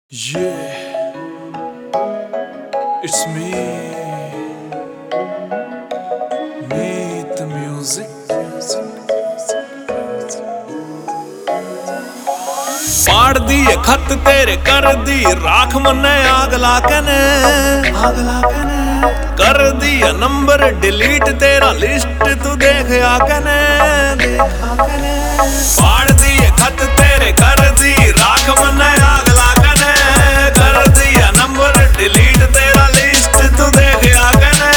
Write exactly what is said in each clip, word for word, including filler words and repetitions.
Yeah, it's me, meet the music. पाड़ दिए खत तेरे कर दी राख मने आग लाकने आग लाकने कर दिया नंबर डिलीट तेरा लिस्ट तू देख आकने देख आकने पाड़ दिए खत तेरे कर दी राख मने आग लाकने कर दिया नंबर डिलीट तेरा लिस्ट तू देख आकने।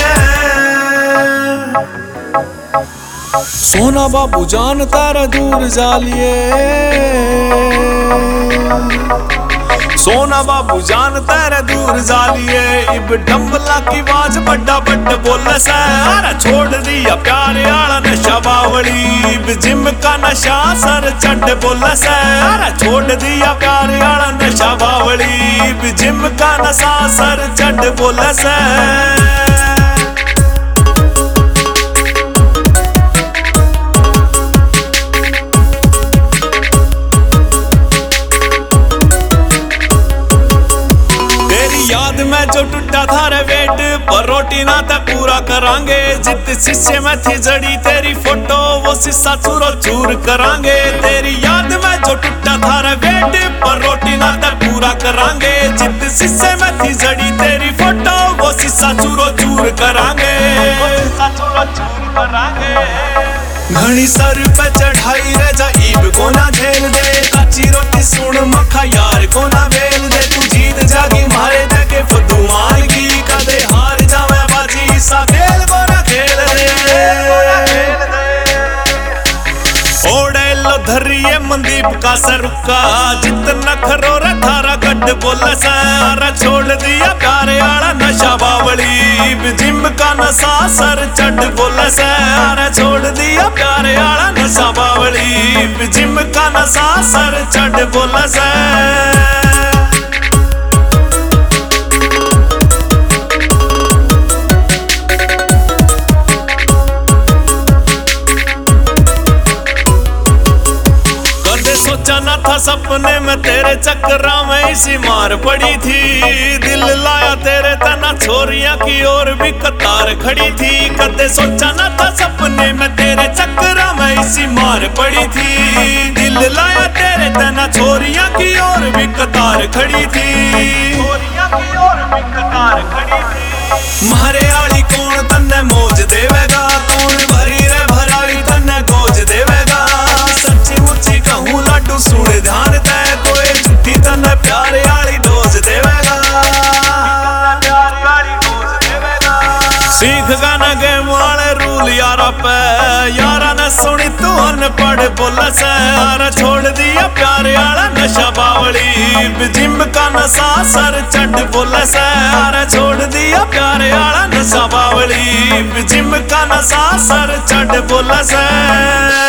सोना बाबू जान तारा दूर जालिए सोना बाबू जान तेरे दूर जालिए इब डंबला की आवाज बड़ा बड़ बोले सारा छोड़ दिया प्यारे आला नशा बावली इब जिम का नशा सर चढ़ बोले सारा छोड़ दिया प्यारे आला नशा बावली इब जिम का नशा सर चढ़ बोले सारा याद में जो टूटा था रे वेट पर रोटी ना ते पूरा करांगे जित शीशे में थी जड़ी तेरी फोटो वो शीशा चूरो चूर करांगे तेरी याद में जो टूटा था रे वेट पर रोटी ना ते पूरा करांगे जित शीशे में थी जड़ी तेरी फोटो वो शीशा चूरो चूर करांगे शीशा चूरो चूर करांगे। घनी सर पे चढ़ाई रे जा ईब को ना झेल दे कच्ची रोटी सुन मखा यार को ना बेल दे तू जीत जागी मारे देखे फदुआन की कदे हार जावे बाजी सा खेल को ना खेल दे ओड़े लो धरिए मनदीप का सरुका जितना खरो रे थारा गड्ढ बोले सारा छोड़ दिया प्यारे आला नशा बावली जिम का नशा सर चढ़ बोले सारा छोड़ दिया प्यारे आला नशा बावली जिम का नशा सर चढ़ बोले सारा। सोचा ना था सपने में तेरे चक्करा में इसी मार पड़ी थी दिल लाया तेरे तना छोरियां की ओर भी कतार खड़ी थी कदे सोचा ना था सपने में तेरे चक्करा में इसी मार पड़ी थी दिल लाया तेरे तना छोरियां की ओर भी कतार खड़ी थी छोरियां की ओर भी कतार खड़ी थी। मारे आली कौन तन्ने मौज देवेगा कौन भरी रे भराई तन्ने गोज देवेगा सच्ची मुच्ची कहूँ लाडू सुन ध्यान दे कोई झूठी तन्ने प्यारे आली डोज देवेगा सीख गाना गेम वाले रूल यारा पे यारा ने सुनी तू अनपढ़ बोले सारा छोड़ दिया प्यारे आला नशा बावली जिम का नशा सर चढ़ बोले सारा छोड़ दिया प्यारे आला नशा बावली जिम का नशा सर चढ़ बोले सारा।